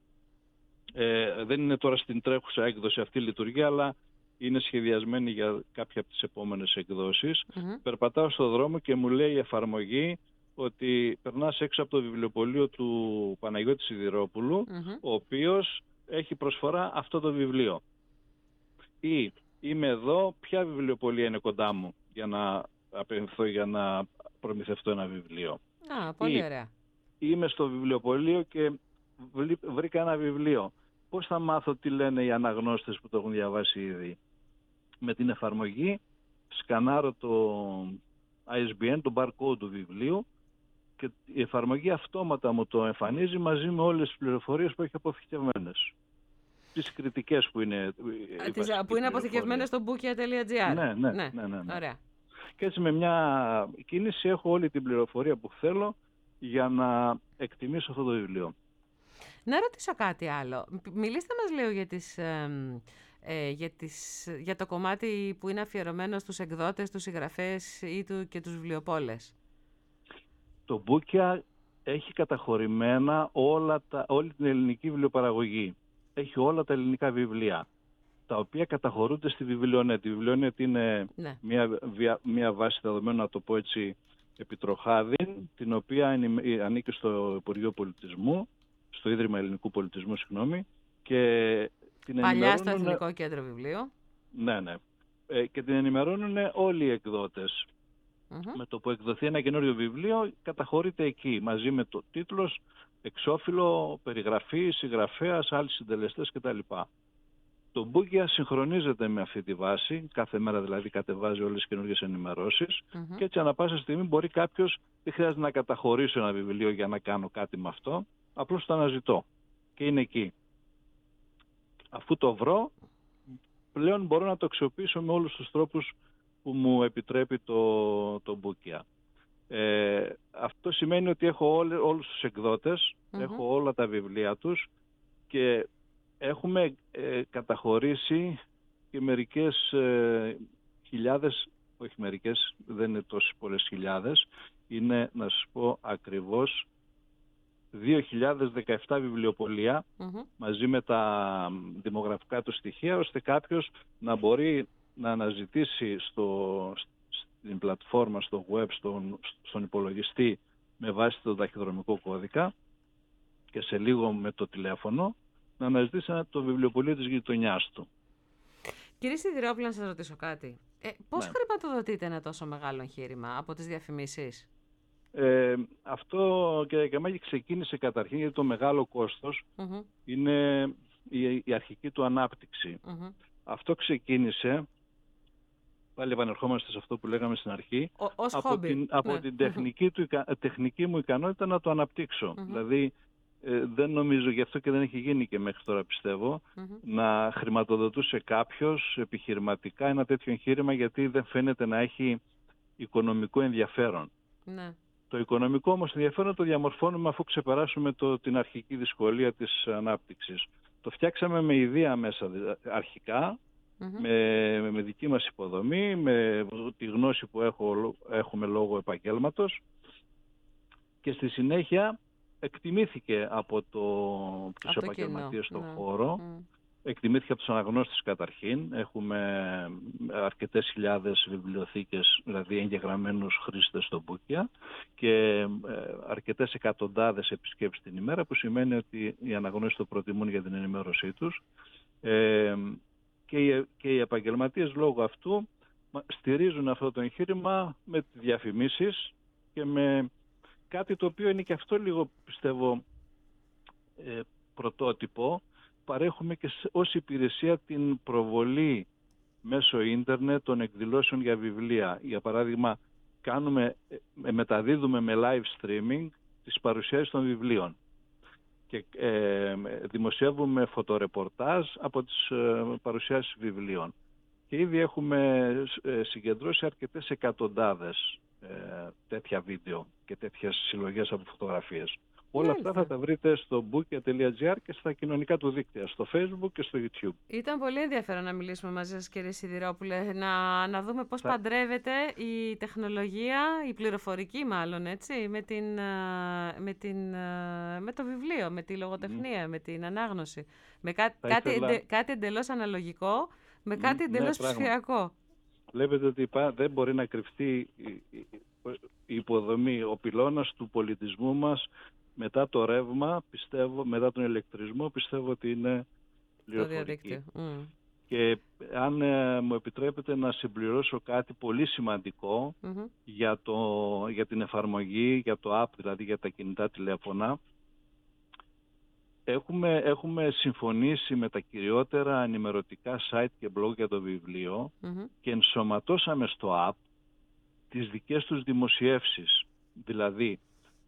Δεν είναι τώρα στην τρέχουσα έκδοση αυτή η λειτουργία, αλλά είναι σχεδιασμένη για κάποια από τις επόμενες εκδόσεις. Περπατάω στο δρόμο και μου λέει η εφαρμογή ότι περνάς έξω από το βιβλιοπωλείο του Παναγιώτη Σιδηρόπουλου, ο οποίος έχει προσφορά αυτό το βιβλίο. Ή είμαι εδώ, ποια βιβλιοπωλεία είναι κοντά μου για να απευθυνθώ για να προμηθευτώ ένα βιβλίο. Πολύ ωραία. Είμαι στο βιβλιοπωλείο και βρήκα ένα βιβλίο. Πώς θα μάθω τι λένε οι αναγνώστες που το έχουν διαβάσει ήδη? Με την εφαρμογή σκανάρω το ISBN, το barcode του βιβλίου, και η εφαρμογή αυτόματα μου το εμφανίζει μαζί με όλες τις πληροφορίες που έχει αποθηκευμένες. Τις κριτικές που είναι... που είναι αποθηκευμένες στο bookea.gr. Ναι. Ωραία. Και έτσι με μια κίνηση έχω όλη την πληροφορία που θέλω για να εκτιμήσω αυτό το βιβλίο. Να ρωτήσω κάτι άλλο. Μιλήστε μας λίγο για το κομμάτι που είναι αφιερωμένο στους εκδότες, τους συγγραφές και τους βιβλιοπόλες. Το Bookea έχει καταχωρημένα όλη την ελληνική βιβλιοπαραγωγή. Έχει όλα τα ελληνικά βιβλία, τα οποία καταχωρούνται στη Βιβλιονέτ. Η Βιβλιονέτ είναι μια βάση δεδομένων, να το πω έτσι, επιτροχάδιν, την οποία ανήκει στο Υπουργείο Πολιτισμού, στο Ίδρυμα Ελληνικού Πολιτισμού, και την παλιά στο Εθνικό Κέντρο Βιβλίου. Ναι. Και την ενημερώνουν όλοι οι εκδότες. Με το που εκδοθεί ένα καινούριο βιβλίο, καταχωρείται εκεί, μαζί με το τίτλος, εξώφυλλο, περιγραφή, συγγραφέας, άλλοι συντελεστές κτλ. Το Bookea συγχρονίζεται με αυτή τη βάση, κάθε μέρα δηλαδή κατεβάζει όλες τις καινούργιες ενημερώσεις, και έτσι ανά πάσα στιγμή μπορεί κάποιος, δεν χρειάζεται να καταχωρήσω ένα βιβλίο για να κάνω κάτι με αυτό, απλώς το αναζητώ και είναι εκεί. Αφού το βρω, πλέον μπορώ να το αξιοποιήσω με όλους τους τρόπους που μου επιτρέπει το Bookea. Αυτό σημαίνει ότι έχω όλους τους εκδότες, έχω όλα τα βιβλία τους και έχουμε καταχωρήσει και μερικές χιλιάδες, όχι μερικές, δεν είναι τόσες πολλές χιλιάδες, είναι, να σας πω ακριβώς, 2.017 βιβλιοπωλεία μαζί με τα δημογραφικά του στοιχεία, ώστε κάποιος να μπορεί να αναζητήσει στην πλατφόρμα, στο web, στον υπολογιστή με βάση το ταχυδρομικό κώδικα και σε λίγο με το τηλέφωνο να αναζητήσει το βιβλιοπωλείο της γειτονιάς του. Κύριε Σιδηρόπουλε, να σας ρωτήσω κάτι. Πώς χρηματοδοτείται ένα τόσο μεγάλο εγχείρημα από τις διαφημίσεις? Αυτό και μάγει ξεκίνησε καταρχήν γιατί το μεγάλο κόστος είναι η αρχική του ανάπτυξη. Αυτό ξεκίνησε, πάλι επανερχόμαστε σε αυτό που λέγαμε στην αρχή, από την τεχνική μου ικανότητα να το αναπτύξω. Δηλαδή δεν νομίζω, γι' αυτό και δεν έχει γίνει και μέχρι τώρα πιστεύω, να χρηματοδοτούσε κάποιος επιχειρηματικά ένα τέτοιο εγχείρημα, γιατί δεν φαίνεται να έχει οικονομικό ενδιαφέρον. Ναι. Το οικονομικό όμως ενδιαφέρον το διαμορφώνουμε αφού ξεπεράσουμε την αρχική δυσκολία της ανάπτυξης. Το φτιάξαμε με ιδέα μέσα αρχικά, με δική μας υποδομή, με τη γνώση που έχουμε λόγω επαγγέλματος, και στη συνέχεια εκτιμήθηκε από τους επαγγελματίες στον χώρο. Εκτιμήθηκε από τους αναγνώστες καταρχήν. Έχουμε αρκετές χιλιάδες βιβλιοθήκες, δηλαδή εγγεγραμμένους χρήστες στο Bookia, και αρκετές εκατοντάδες επισκέψεις την ημέρα, που σημαίνει ότι οι αναγνώστες το προτιμούν για την ενημέρωσή τους. Και οι επαγγελματίες λόγω αυτού στηρίζουν αυτό το εγχείρημα με διαφημίσεις και με κάτι το οποίο είναι και αυτό λίγο, πιστεύω, πρωτότυπο. Παρέχουμε και ως υπηρεσία την προβολή μέσω ίντερνετ των εκδηλώσεων για βιβλία. Για παράδειγμα, μεταδίδουμε με live streaming τις παρουσιάσεις των βιβλίων και δημοσιεύουμε φωτορεπορτάζ από τις παρουσιάσεις βιβλίων. Και ήδη έχουμε συγκεντρώσει αρκετές εκατοντάδες τέτοια βίντεο και τέτοιες συλλογές από φωτογραφίες. Όλα αυτά θα τα βρείτε στο bookia.gr και στα κοινωνικά του δίκτυα, στο Facebook και στο YouTube. Ήταν πολύ ενδιαφέρον να μιλήσουμε μαζί σας, κύριε Σιδηρόπουλε, να δούμε πώς παντρεύεται η τεχνολογία, η πληροφορική μάλλον, έτσι, με το βιβλίο, με τη λογοτεχνία, με την ανάγνωση. Με κάτι εντελώς αναλογικό, με κάτι εντελώς ψηφιακό. Βλέπετε ότι δεν μπορεί να κρυφτεί η υποδομή, ο πυλώνας του πολιτισμού μας μετά το ρεύμα, πιστεύω, μετά τον ηλεκτρισμό, πιστεύω ότι είναι πληροφορική. Και αν μου επιτρέπετε να συμπληρώσω κάτι πολύ σημαντικό για την εφαρμογή, για το app, δηλαδή για τα κινητά τηλέφωνα. Έχουμε συμφωνήσει με τα κυριότερα ενημερωτικά site και blog για το βιβλίο και ενσωματώσαμε στο app τις δικές τους δημοσιεύσεις. Δηλαδή,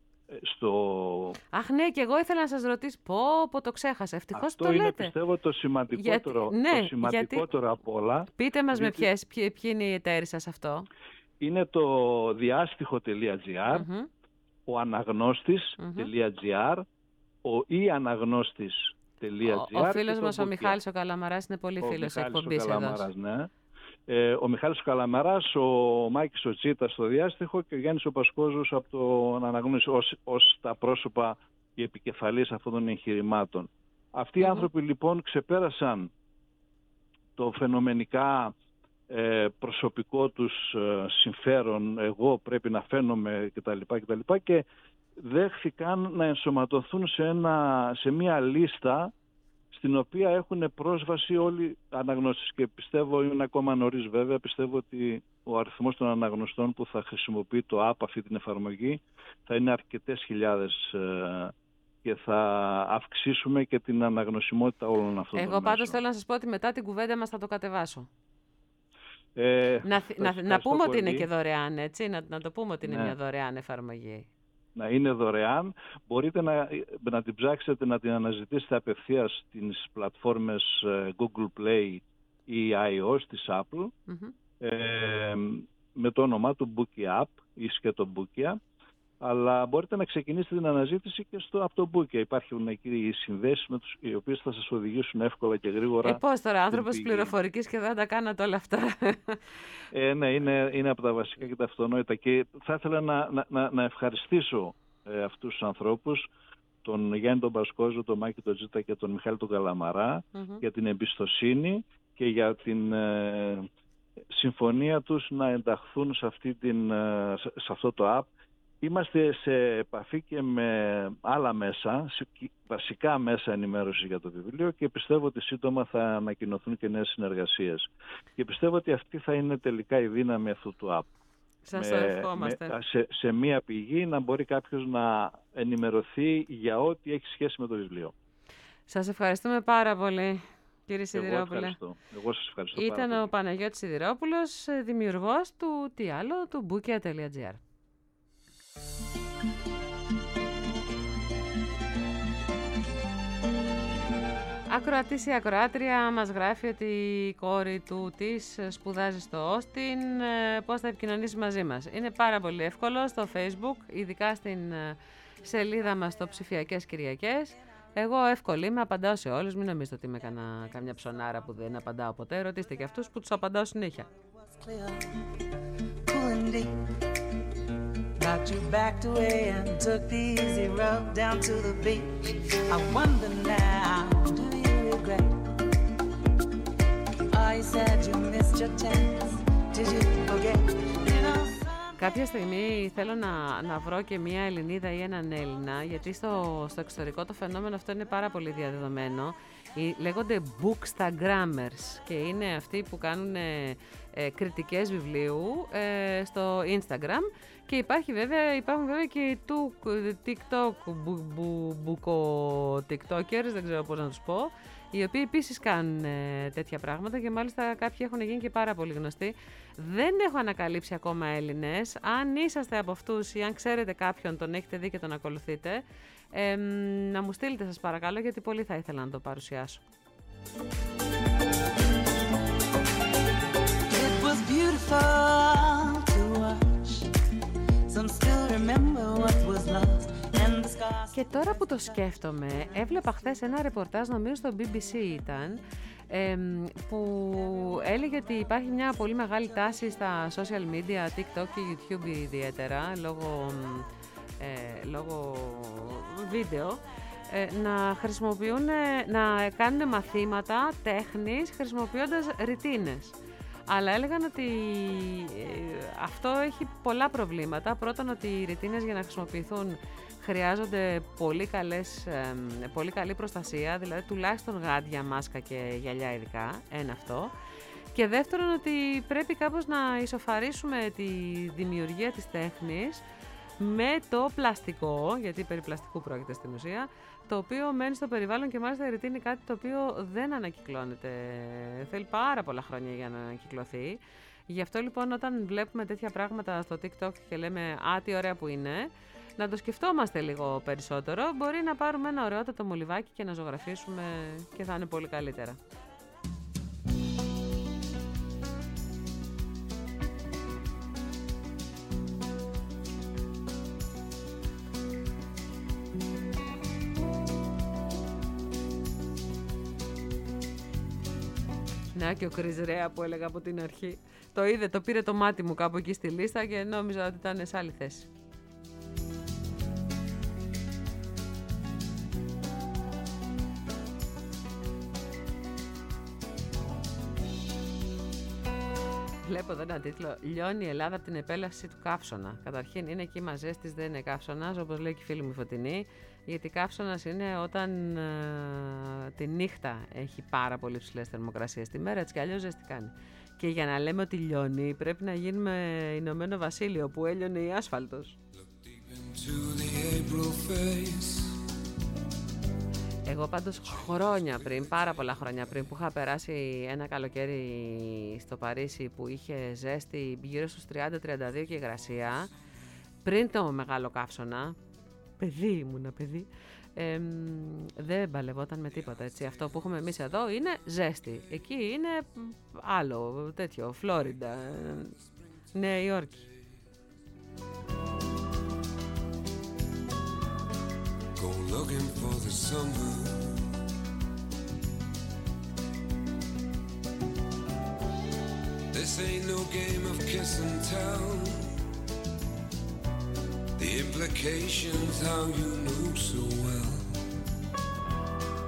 Αχ, ναι, και εγώ ήθελα να σας ρωτήσω. Πω, το ξέχασα. Ευτυχώς το λέτε. Αυτό είναι, πιστεύω, το σημαντικότερο από όλα. Πείτε μας ποιοι είναι οι εταίροι σας αυτό. Είναι το διάστιχο.gr, ο αναγνώστης.gr, ο ianagnostis.gr. Ο φίλος μας ο Μιχάλης ο Καλαμαράς είναι πολύ φίλος εκπομπής εδώ. Ναι. Ο Μιχάλης ο Καλαμαράς, ο Μάκης ο Τσίτας στο διάστιχο και ο Γιάννης ο Πασκόζος από τον αναγνώση ως τα πρόσωπα και επικεφαλής αυτών των εγχειρημάτων. Αυτοί οι άνθρωποι λοιπόν ξεπέρασαν το φαινομενικά προσωπικό τους συμφέρον, εγώ πρέπει να φαίνομαι κτλ. Και δέχθηκαν να ενσωματωθούν σε μια λίστα στην οποία έχουν πρόσβαση όλοι οι αναγνώστες. Και πιστεύω, είναι ακόμα νωρίς βέβαια, πιστεύω ότι ο αριθμός των αναγνωστών που θα χρησιμοποιεί το app, αυτή την εφαρμογή, θα είναι αρκετές χιλιάδες και θα αυξήσουμε και την αναγνωσιμότητα όλων αυτών των μέσων. Εγώ πάντως θέλω να σας πω ότι μετά την κουβέντα μας θα το κατεβάσω. Να πούμε ότι είναι και δωρεάν, έτσι, να το πούμε ότι είναι μια δωρεάν εφαρμογή. Να είναι δωρεάν. Μπορείτε να την ψάξετε, να την αναζητήσετε απευθείας στις πλατφόρμες Google Play ή iOS της Apple με το όνομά του Bookia App ή και το Bookia. Αλλά μπορείτε να ξεκινήσετε την αναζήτηση και από το Bookia. Υπάρχουν εκεί οι συνδέσεις οι οποίες θα σας οδηγήσουν εύκολα και γρήγορα. Πώς τώρα, άνθρωπος πληροφορικής και δεν τα κάνατε όλα αυτά. Ναι, είναι από τα βασικά και τα αυτονόητα. Και θα ήθελα να ευχαριστήσω αυτούς τους ανθρώπους, τον Γιάννη τον Πασκόζο, τον Μάκη τον Τζίτα και τον Μιχάλη τον Καλαμαρά, για την εμπιστοσύνη και για την συμφωνία τους να ενταχθούν σε αυτό το app Είμαστε σε επαφή και με άλλα μέσα, βασικά μέσα ενημέρωσης για το βιβλίο, και πιστεύω ότι σύντομα θα ανακοινωθούν και νέες συνεργασίες. Και πιστεύω ότι αυτή θα είναι τελικά η δύναμη αυτού του app. Σας το ευχόμαστε. Σε μία πηγή να μπορεί κάποιος να ενημερωθεί για ό,τι έχει σχέση με το βιβλίο. Σας ευχαριστούμε πάρα πολύ, κύριε Σιδηρόπουλε. Εγώ σας ευχαριστώ πάρα πολύ. Ο Παναγιώτης Σιδηρόπουλος, δημιουργός του τι άλλο, του Bookia.gr. Ακροατής ή ακροάτρια μας γράφει ότι η κόρη του της σπουδάζει στο Όστιν. Πώς θα επικοινωνήσει μαζί μας? Είναι πάρα πολύ εύκολο στο Facebook, ειδικά στην σελίδα μας στο Ψηφιακές Κυριακές. Εγώ εύκολη είμαι, απαντάω σε όλους. Μην νομίζετε ότι είμαι καμιά ψωνάρα που δεν απαντάω ποτέ. Ρωτήστε και αυτούς που τους απαντάω συνέχεια. Got you backed away and took the easy road down to the beach. I wonder now, do you regret? Oh, you said you missed your chance. Did you forget? You know, κάποια στιγμή θέλω να βρω και μια Ελληνίδα ή έναν Έλληνα, γιατί στο εξωτερικό το φαινόμενο αυτό είναι πάρα πολύ διαδεδομένο. Λέγονται bookstagrammers και είναι αυτοί που κάνουν κριτικές βιβλίου στο Instagram, και υπάρχουν βέβαια και TikTok TikTokers, δεν ξέρω πώς να τους πω, οι οποίοι επίσης κάνουν τέτοια πράγματα, και μάλιστα κάποιοι έχουν γίνει και πάρα πολύ γνωστοί. Δεν έχω ανακαλύψει ακόμα Έλληνες. Αν είσαστε από αυτούς ή αν ξέρετε κάποιον, τον έχετε δει και τον ακολουθείτε, να μου στείλετε σας παρακαλώ, γιατί πολύ θα ήθελα να το παρουσιάσω. it was beautiful to watch. Some still remember what was lost. Και τώρα που το σκέφτομαι, έβλεπα χθες ένα ρεπορτάζ, νομίζω στο BBC ήταν, που έλεγε ότι υπάρχει μια πολύ μεγάλη τάση στα social media, TikTok και YouTube ιδιαίτερα, λόγω βίντεο, να χρησιμοποιούν, να κάνουν μαθήματα τέχνης χρησιμοποιώντας ρητίνες. Αλλά έλεγαν ότι αυτό έχει πολλά προβλήματα. Πρώτον, ότι οι ρητίνες για να χρησιμοποιηθούν χρειάζονται πολύ καλή προστασία, δηλαδή τουλάχιστον γάντια, μάσκα και γυαλιά ειδικά, ένα αυτό. Και δεύτερον, ότι πρέπει κάπως να ισοφαρίσουμε τη δημιουργία της τέχνης με το πλαστικό, γιατί περί πλαστικού πρόκειται στην ουσία, το οποίο μένει στο περιβάλλον, και μάλιστα η ρητίνη είναι κάτι το οποίο δεν ανακυκλώνεται. Θέλει πάρα πολλά χρόνια για να ανακυκλωθεί. Γι' αυτό λοιπόν, όταν βλέπουμε τέτοια πράγματα στο TikTok και λέμε «Α, τι ωραία που είναι», να το σκεφτόμαστε λίγο περισσότερο. Μπορεί να πάρουμε ένα ωραιότατο μολυβάκι και να ζωγραφίσουμε, και θα είναι πολύ καλύτερα. Να, και ο Chris Rea που έλεγα από την αρχή. Το είδε, το πήρε το μάτι μου κάπου εκεί στη λίστα και νόμιζα ότι ήταν σε άλλη θέση. Βλέπω εδώ ένα τίτλο: «Λιώνει η Ελλάδα από την επέλαση του καύσωνα». Καταρχήν, είναι κύμα ζέστης, δεν είναι καύσωνας, όπως λέει και η φίλη μου Φωτεινή. Γιατί καύσωνας είναι όταν τη νύχτα έχει πάρα πολύ ψηλές θερμοκρασίες. Τη μέρα έτσι κι αλλιώς ζέστη κάνει. Και για να λέμε ότι λιώνει, πρέπει να γίνουμε Ηνωμένο Βασίλειο που έλειωνε η άσφαλτος. Εγώ πάντως χρόνια πριν, πάρα πολλά χρόνια πριν, που είχα περάσει ένα καλοκαίρι στο Παρίσι που είχε ζέστη γύρω στους 30-32 και υγρασία, πριν το μεγάλο καύσωνα, παιδί ήμουνα παιδί, δεν παλευόταν με τίποτα, έτσι. Αυτό που έχουμε εμείς εδώ είναι ζέστη. Εκεί είναι άλλο τέτοιο, Φλόριντα, Νέα Υόρκη. Go looking for the summer. This ain't no game of kiss and tell. The implications how you know so well.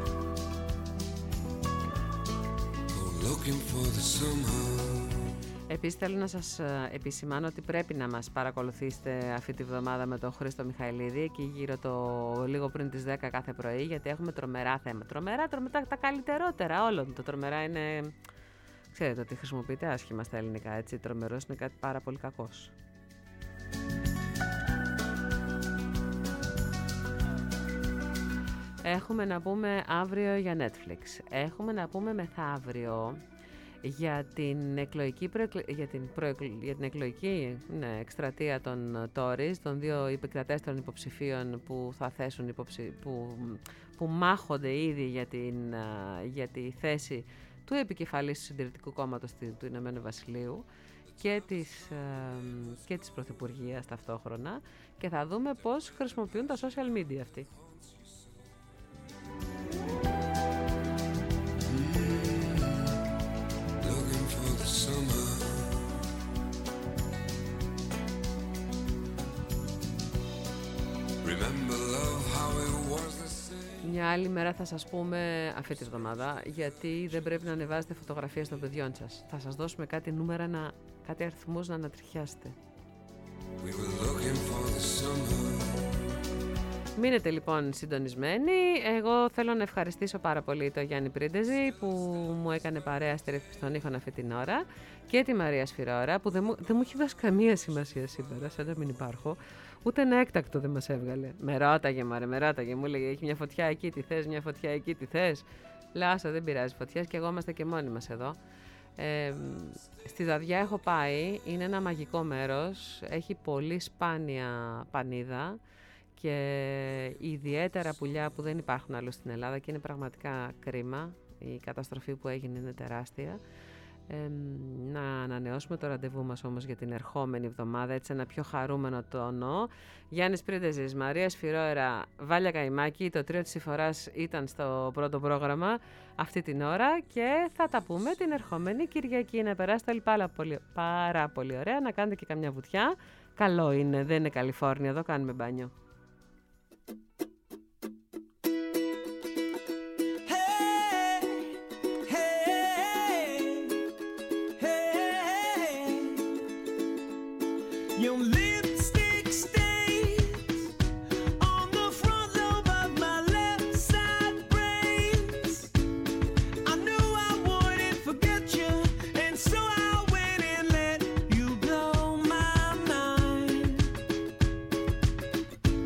Go looking for the summer. Επίσης θέλω να σας επισημάνω ότι πρέπει να μας παρακολουθήσετε αυτή τη βδομάδα με τον Χρήστο Μιχαηλίδη, εκεί γύρω το λίγο πριν τις 10 κάθε πρωί, γιατί έχουμε τρομερά θέματα. Τρομερά, τα καλύτερότερα όλων. Το τρομερά είναι, ξέρετε ότι χρησιμοποιείται άσχημα στα ελληνικά, έτσι. Τρομερός είναι κάτι πάρα πολύ κακός. Έχουμε να πούμε αύριο για Netflix. Έχουμε να πούμε μεθαύριο για την εκλογική εκστρατεία των Tories, των δύο επικρατέστερων υποψηφίων που θα θέσουν που μάχονται ήδη για τη θέση του επικεφαλής του Συντηρητικού Κόμματος του Ηνωμένου Βασιλείου και της Πρωθυπουργίας ταυτόχρονα, και θα δούμε πώς χρησιμοποιούν τα social media αυτοί. Μια άλλη μέρα θα σας πούμε αυτή τη εβδομάδα γιατί δεν πρέπει να ανεβάζετε φωτογραφίες των παιδιών σας. Θα σας δώσουμε κάτι νούμερα, κάτι αριθμούς να ανατριχιάσετε. Μείνετε λοιπόν συντονισμένοι. Εγώ θέλω να ευχαριστήσω πάρα πολύ τον Γιάννη Πρίντεζη που μου έκανε παρέα στη ρύθμιση των ήχων αυτή την ώρα, και τη Μαρία Σφυρώρα που δεν μου έχει δώσει καμία σημασία σήμερα, σαν να μην υπάρχω. Ούτε ένα έκτακτο δεν μας έβγαλε. Με ρώταγε, μου έλεγε: έχει μια φωτιά εκεί, τι θες, μια φωτιά εκεί, τι θες. Λάσα, δεν πειράζει, φωτιές και εγώ είμαστε και μόνοι μας εδώ. Στη Δαδιά έχω πάει, είναι ένα μαγικό μέρος, έχει πολύ σπάνια πανίδα και ιδιαίτερα πουλιά που δεν υπάρχουν άλλο στην Ελλάδα και είναι πραγματικά κρίμα. Η καταστροφή που έγινε είναι τεράστια. Να ανανεώσουμε το ραντεβού μας όμως για την ερχόμενη εβδομάδα, έτσι ένα πιο χαρούμενο τόνο. Γιάννης Πρίντεζης, Μαρία Σφυρώερα, Βάλια Καϊμάκη, το τρίο της Συμφοράς ήταν στο πρώτο πρόγραμμα αυτή την ώρα και θα τα πούμε την ερχόμενη Κυριακή. Να περάσετε όλοι πάρα πολύ ωραία, να κάνετε και καμιά βουτιά. Καλό είναι, δεν είναι Καλιφόρνια, εδώ κάνουμε μπάνιο. Your lipstick stains on the front lobe of my left side brains. I knew I wouldn't forget you, and so I went and let you blow my mind.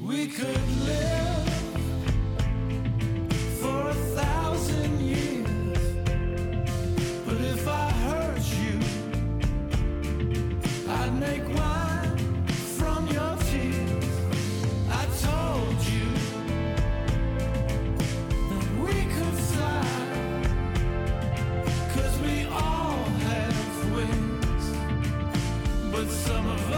we could live for 1,000 years. But if I hurt you, I'd make wine from your tears. I told you that we could fly, 'cause we all have wings, but some of